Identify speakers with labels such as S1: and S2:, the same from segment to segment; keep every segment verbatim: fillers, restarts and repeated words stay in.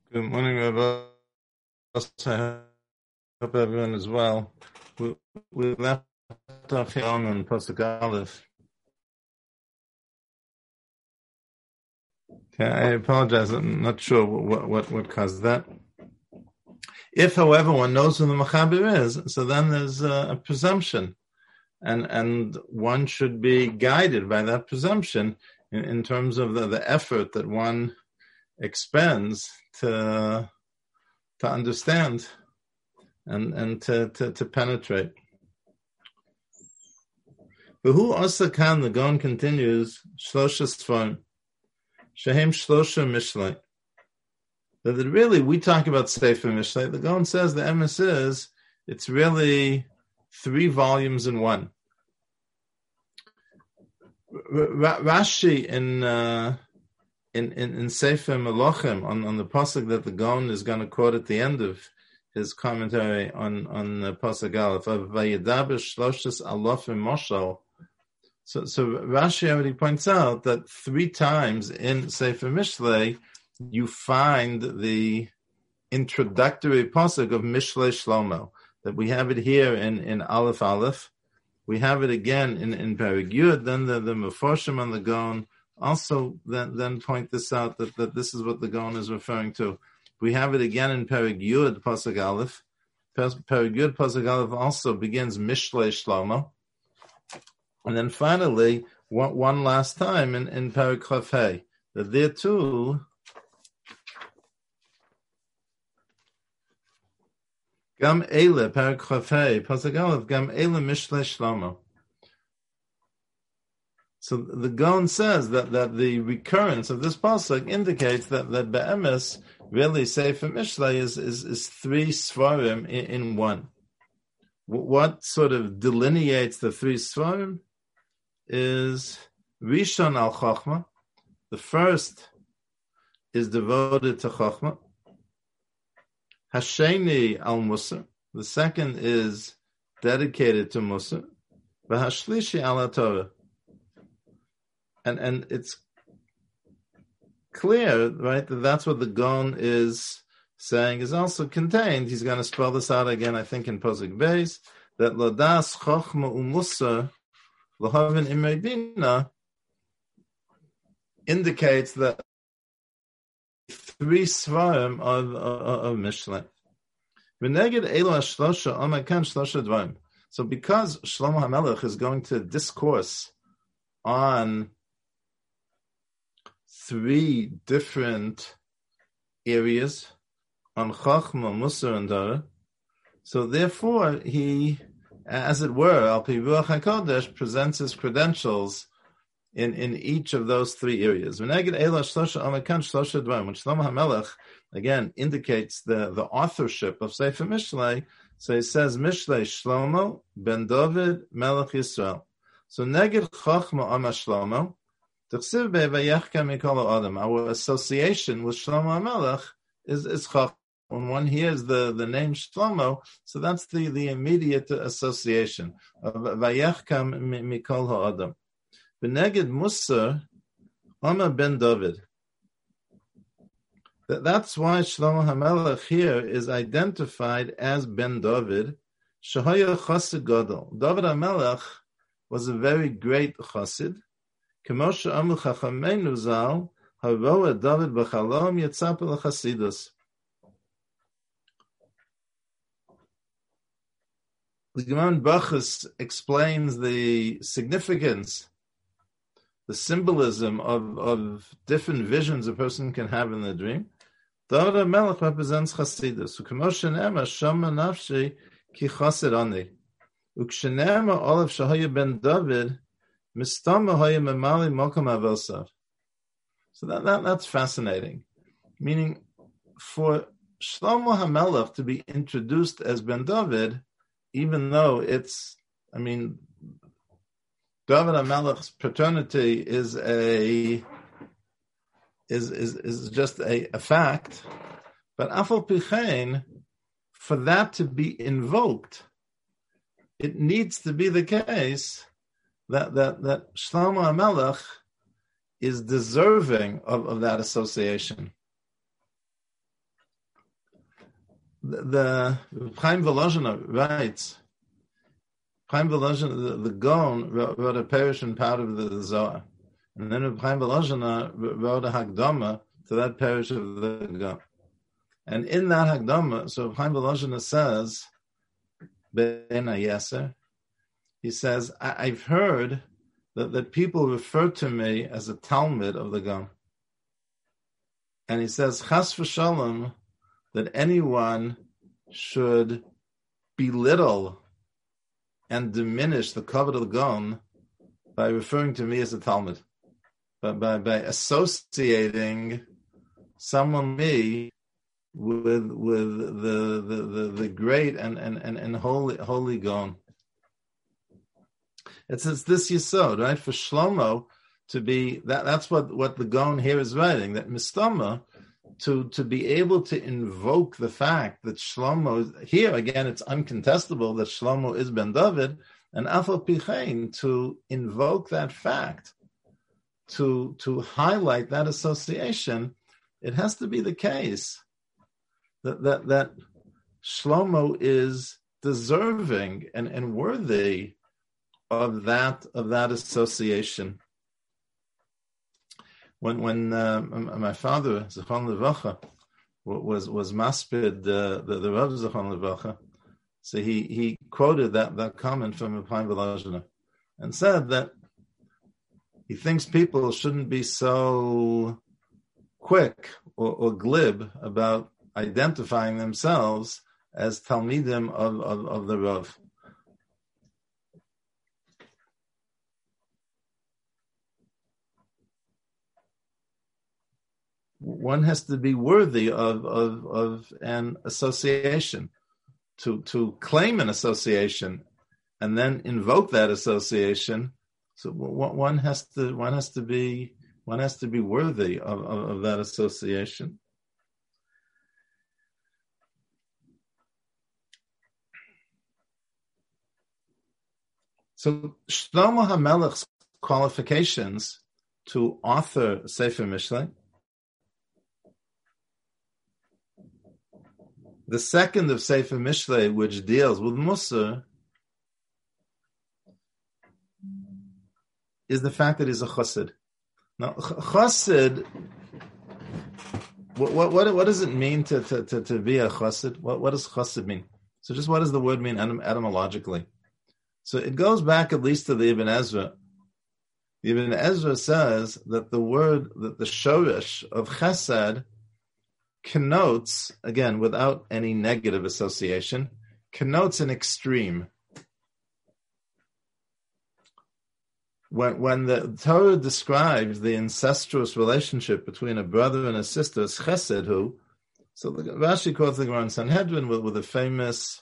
S1: Good morning, Rabbi. I hope everyone is well. We, we left off here on Pasuk Aleph. Okay, I apologize. I'm not sure what, what, what caused that. If, however, one knows who the Mechaber is, so then there's a, a presumption. And and one should be guided by that presumption in, in terms of the, the effort that one expends to to understand and and to, to, to penetrate. But who also can, the Gaon continues, Shlosha Sfarim, Shehem Shlosha Mishlei. That really, we talk about Sefer Mishlei. The Gaon says the emes is, it's really three volumes in one. Rashi in uh, in, in in Sefer Melachim on, on the pasuk that the Gaon is going to quote at the end of his commentary on on the pasuk Aleph of Vayedaber Shloshis Alofim Moshel. So so Rashi already points out that three times in Sefer Mishlei you find the introductory pasuk of Mishlei Shlomo. That we have it here in in Aleph Aleph. We have it again in, in Perek Yud. Then the, the Meforshim on the Gaon also then, then point this out, that, that this is what the Gaon is referring to. We have it again in Perek Yud, Pasuk Aleph. Perek Yud, Pasuk Aleph also begins Mishlei Shlomo. And then finally, one, one last time in, in Perek Chaf Hei, that there too, Gam Eile, Perek Chaf Hei, Pasuk Aleph, Gam Eile Mishlei Shlomo. So the Gaon says that, that the recurrence of this pasuk indicates that that be'emes really Sefer Mishlei is, is is three svarim in, in one. What sort of delineates the three svarim is Rishon al Chochma. The first is devoted to Chochma. Hasheni al Musar. The second is dedicated to Musar. V'hashlishi al Torah. And and it's clear, right, that that's what the Gaon is saying is also contained. He's going to spell this out again, I think, in Pasuk Beis, that Lodas Chochma u'Musar L'havin Imrei Bina indicates that three svarim of, of, of Mishlei. V'neged Elo HaShlosha Omakan Shlosha Dvarim. So because Shlomo HaMelech is going to discourse on three different areas, on Chachma, Musar, and Torah, so therefore he, as it were, Al Pi Ruach HaKodesh, presents his credentials in, in each of those three areas. When Shlomo HaMelech, again, indicates the, the authorship of Sefer Mishlei, so he says, Mishlei Shlomo ben David Melech Yisrael. So Neged Chachma Ama Shlomo, our association with Shlomo HaMelech is, is Chachma. When one hears the, the name Shlomo, so that's the, the immediate association of Vayachkam Mikol Ha'adam. Beneged Musar, Ama ben David. That's why Shlomo HaMelech here is identified as Ben David, Shahaya Chassid Gadol. David HaMelech was a very great chassid. Kemosha Amru Chachamenu Zal, Haroa David b'Chalom Yitzap l'Chasidus. The Gemara Bachus explains the significance, the symbolism of, of different visions a person can have in the dream. David HaMelech represents Chasidus. Kemosha Ne'ema Shama Nafshi Ki Chasid Ani. Ukshenema Olav Shahaya ben David. So that, that that's fascinating. Meaning, for Shlomo HaMelech to be introduced as Ben David, even though it's, I mean, David HaMelech's paternity is a is is is just a, a fact, but Afal Pichein, for that to be invoked, it needs to be the case that that that Shlomo HaMelech is deserving of, of that association. the Chaim Volozhiner writes, Chaim Volozhiner, the, the Gaon wrote, wrote a Perush part of the Zohar, and then Chaim Volozhiner wrote a Hagdama to that Perush of the Gaon. And in that Hagdama, so Chaim Volozhiner says, Ben Ayeser, he says, I, I've heard that, that people refer to me as a Talmud of the Gaon. And he says, Chas v'shalom, that anyone should belittle and diminish the kavod of the Gaon by referring to me as a Talmud, by, by, by associating someone me with with the the, the, the great and, and, and, and holy holy Gaon. It's, it's this yesod, right? For Shlomo to be that that's what, what the Gaon here is writing, that Mistama, to to be able to invoke the fact that Shlomo, here again it's uncontestable that Shlomo is Ben David, and Afal Pichein, to invoke that fact, to to highlight that association, it has to be the case that that, that Shlomo is deserving and, and worthy of that of that association. When when uh, my father Zichron Levacha was was maspid uh, the the Rav Zichron Levacha, so he he quoted that, that comment from Chaim Volozhiner and said that he thinks people shouldn't be so quick or, or glib about identifying themselves as Talmidim of, of, of the Rav. One has to be worthy of, of, of an association. To to claim an association and then invoke that association, so one has to one has to be one has to be worthy of, of, of that association. So Shlomo HaMelech's qualifications to author Sefer Mishlei. The second of Sefer Mishlei, which deals with Musar, is the fact that he's a chassid. Now, chassid, what, what, what does it mean to, to, to, to be a chassid? What, what does chassid mean? So just what does the word mean etymologically? So it goes back at least to the Ibn Ezra. The Ibn Ezra says that the word, that the shorish of chesed connotes, again, without any negative association, connotes an extreme. When when the Torah describes the incestuous relationship between a brother and a sister as chesed, who, so the, Rashi quotes the Gemara in Sanhedrin with, with a famous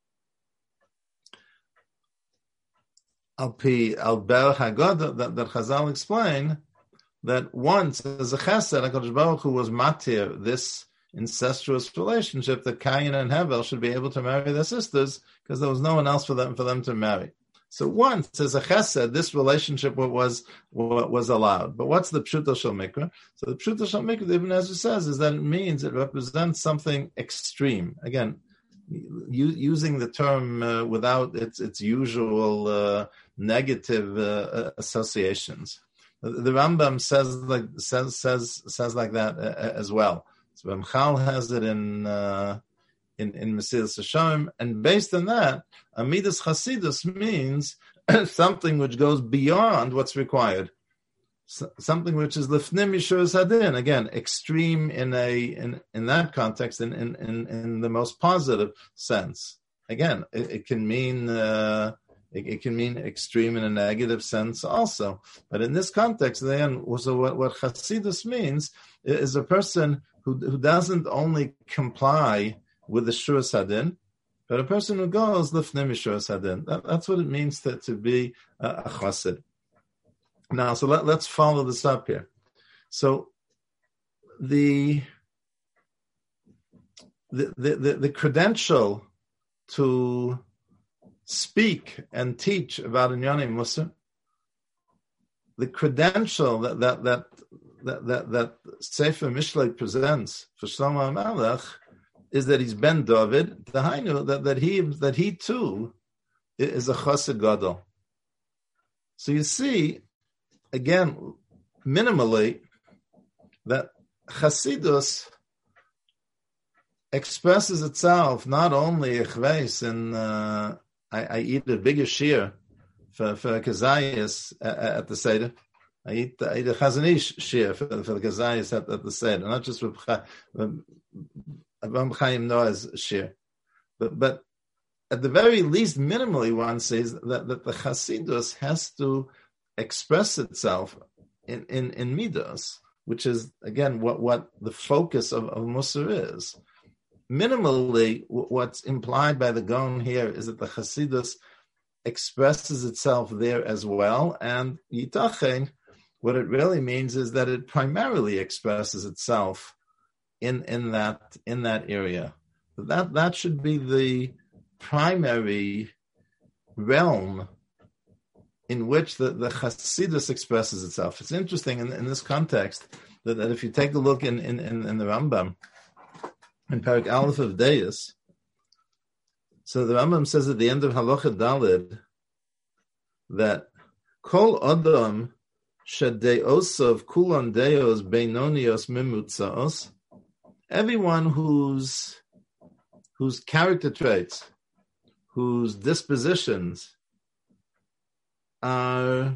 S1: Alpi Alber Haggadah that, that Chazal explain that once as a chesed, HaKadosh Baruch Hu was matir this incestuous relationship that Cain and Hevel should be able to marry their sisters because there was no one else for them for them to marry. So once as a chesed, this relationship was was allowed. But what's the pshuto shel mikra? So the pshuto shel mikra, the Ibn Ezra says, is that it means it represents something extreme. Again, u- using the term uh, without its its usual uh, negative uh, associations. The, the Rambam says like says says says like that uh, as well. So Ramchal has it in uh, in in Mesilas Yesharim, and based on that, Amidas Chasidus means something which goes beyond what's required, so, something which is lifnim yishuras hadin. Again, extreme in a in, in that context, in, in in in the most positive sense. Again, it, it can mean uh, it, it can mean extreme in a negative sense also. But in this context, then, so what what Chasidus means is a person who who doesn't only comply with the shuras hadin, but a person who goes lifnei shuras hadin. That, that's what it means to, to be a, a chassid. Now, so let, let's follow this up here. So the the the, the, the credential to speak and teach about Inyanei Musar, the credential that that that that that, that Sefer Mishlei presents for Shlomo HaMelech is that he's Ben David, the Hainu, that, that he that he too is a Chassid Gadol. So you see, again, minimally, that Chasidus expresses itself not only Ichveis in uh, I, I eat a bigger share for for Kazayas at, at the Seder. I eat, I eat a Chazanish share for, for the Kazayas at, at the Seder, not just with Avraham Chaim Noah's share. But but at the very least, minimally, one says that, that the Chasidus has to express itself in, in, in Midos, which is, again, what, what the focus of, of Musar is. Minimally, what's implied by the Gaon here is that the Chasidus expresses itself there as well, and Yitachen, what it really means is that it primarily expresses itself in, in that in that area. That that should be the primary realm in which the, the Chasidus expresses itself. It's interesting in, in this context that, that if you take a look in, in, in, in the Rambam, in Parak Aleph of Deis, so the Rambam says at the end of Halacha Daled that Kol Adam Shadeosov Kulon Deos Beinonios Mimutzaos, everyone whose whose character traits, whose dispositions are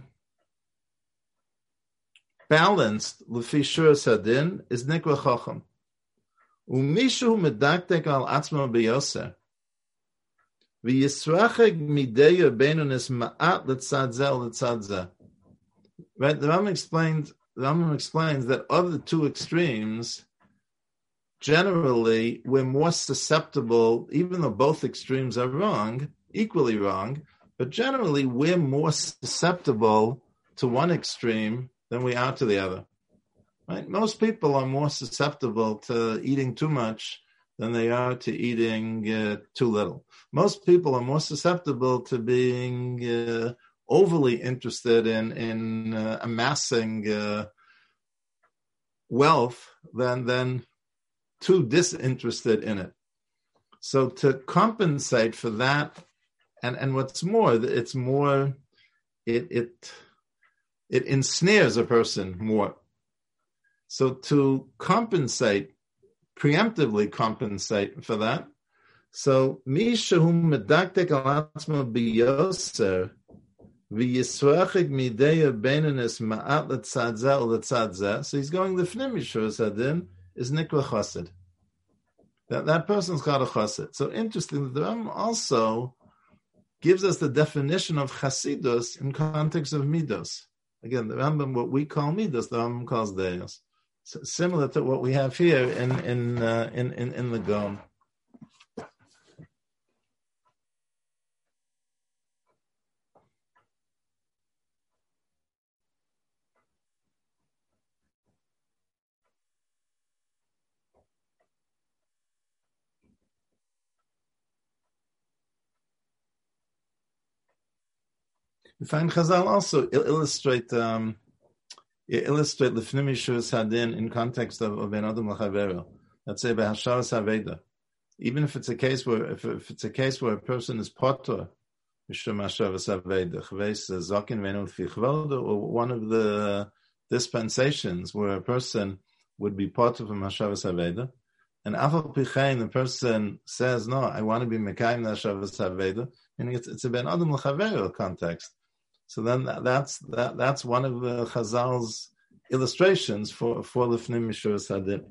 S1: balanced, Lefi Shur Sadin, is Nikra Chacham. Umishu medaktek al atzma beyoser. V'yisracheg mideya beinunis ma'at letzad zeh letzad zeh. Right, the Rambam explains, the Rambam explains that of the two extremes, generally, we're more susceptible, even though both extremes are wrong, equally wrong, but generally we're more susceptible to one extreme than we are to the other. Right? Most people are more susceptible to eating too much than they are to eating uh, too little. Most people are more susceptible to being uh, overly interested in, in uh, amassing uh, wealth than than too disinterested in it. So to compensate for that, and, and what's more, it's more, it it it ensnares a person more. So to compensate, preemptively compensate for that, so Mishahum medaktek alatzma biyoser v'yisrachik mideya beinunis ma'at letzad zeh letzad zeh. So he's going the fnim Yishur Sadin is Nikra Chassid. That that person's got a Chassid. So interesting, the Rambam also gives us the definition of Chasidus in context of Midos. Again, the Rambam, what we call Midos, the Rambam calls Deos. So similar to what we have here in in uh, in, in in the Gaon. We find Chazal also illustrate um, illustrate the Fnim Yishur Sadin in context of, of Ben Adam L'Chavero. Let's say by Hasharas Haveda. Even if it's a case where if, if it's a case where a person is potter, Mishum Hasharas Haveda, Chveis Zokin Venu Fichvoda, or one of the dispensations where a person would be potter from Hasharas Haveda, and Afal Pichain, the person says, no, I want to be Mekayim Hasharas Haveda, meaning it's, it's a Ben Adam L'Chavero context. So then that, that's that, that's one of the Chazal's illustrations for for the Fnim Yishur Sadin.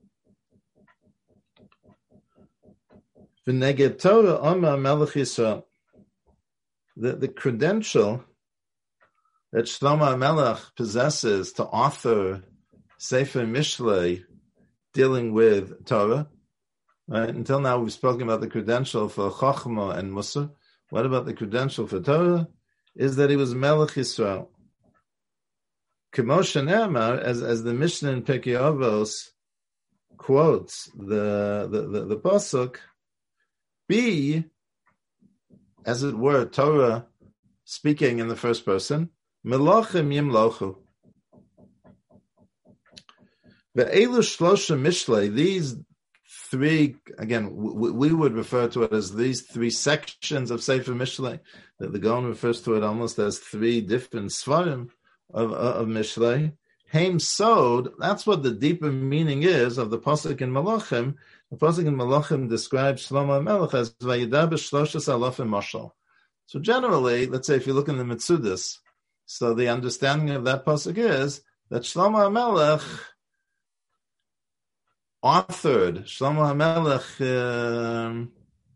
S1: V'neged Torah Omer Melech Yisrael. The the credential that Shlomo HaMelech possesses to author Sefer Mishlei dealing with Torah. Right? Until now, we've spoken about the credential for Chochmah and Musar. What about the credential for Torah? Is that he was Melech Yisrael. K'moshe Ne'amar, as as the Mishnah in Pirkei Avos quotes the the the, the pasuk, be, as it were, Torah speaking in the first person, Melachim Yimlochu. Ve'elu Shlosha Mishlei, these three, again, we, we would refer to it as these three sections of Sefer Mishlei. The, the Gaon refers to it almost as three different svarim of, of Mishlei. Haim Sod, that's what the deeper meaning is of the Pasuk in Malachim. The Pasuk in Malachim describes Shlomo HaMelech as Vayidar b'shloshas alafim mashal. So generally, let's say if you look in the Metzudas, so the understanding of that Pasuk is that Shlomo HaMelech authored, Shlomo HaMelech um,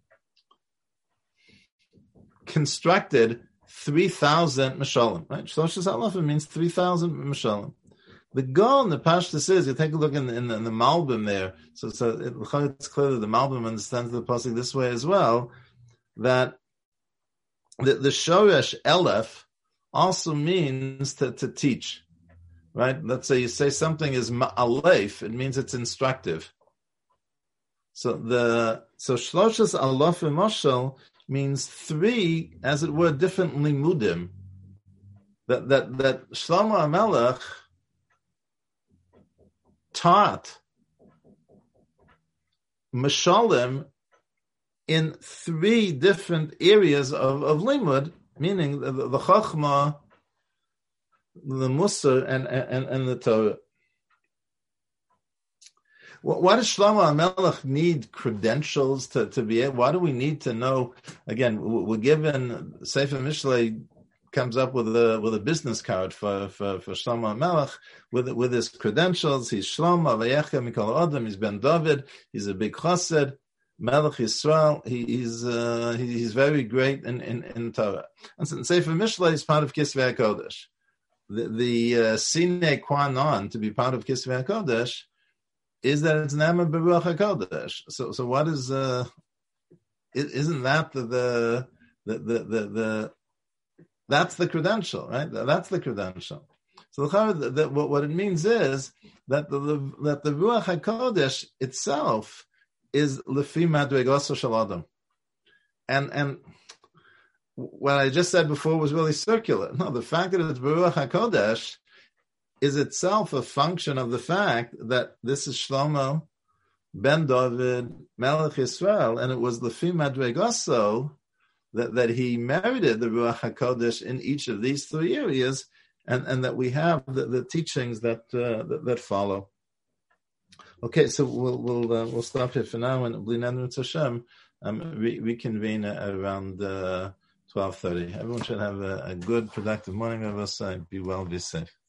S1: constructed three thousand Mishalim, right? Shloshas alafim means three thousand Mishalim. The goal in the Pashtus is, you take a look in the, in the, in the Malbim there, so, so it, it's clear that the Malbim understands the Pasuk this way as well, that the, the Shoresh Elef also means to, to teach, right? Let's say you say something is Ma'alef, it means it's instructive. So the so Shloshas Alafim Mashal means three, as it were, different limudim. That that that Shlomo HaMelech taught Mishalim in three different areas of, of limud, meaning the, the, the Chachma, the Musar, and, and, and the Torah. Why does Shlomo HaMelech need credentials to, to be able? Why do we need to know? Again, we're given, Sefer Mishlei comes up with a with a business card for for, for Shlomo HaMelech with with his credentials. He's Shlomo Vayecha Mikol Adam. He's Ben David. He's a big chassid. Melech Yisrael. He, he's uh, he, he's very great in in, in Torah. And so Sefer Mishlei is part of Kisvei HaKodesh. The the uh, sine qua non to be part of Kisvei HaKodesh is that it's Nama Beruach HaKodesh. So so what is uh isn't that the the the the, the, the that's the credential, right? That's the credential. So the, the, what, what it means is that the, the that the Ruach HaKodesh itself is Lefi Madregoso Shel Adam. And and what I just said before was really circular. No, the fact that it's Ruach HaKodesh is itself a function of the fact that this is Shlomo Ben David Melech Yisrael, and it was Lefi Madregoso that, that he merited the Ruach HaKodesh in each of these three areas, and, and that we have the, the teachings that, uh, that that follow. Okay, so we'll we'll uh, we'll stop here for now, and Bli Neder Hashem um, re- reconvene around uh, twelve thirty. Everyone should have a, a good, productive morning of us. Uh, be well, be safe.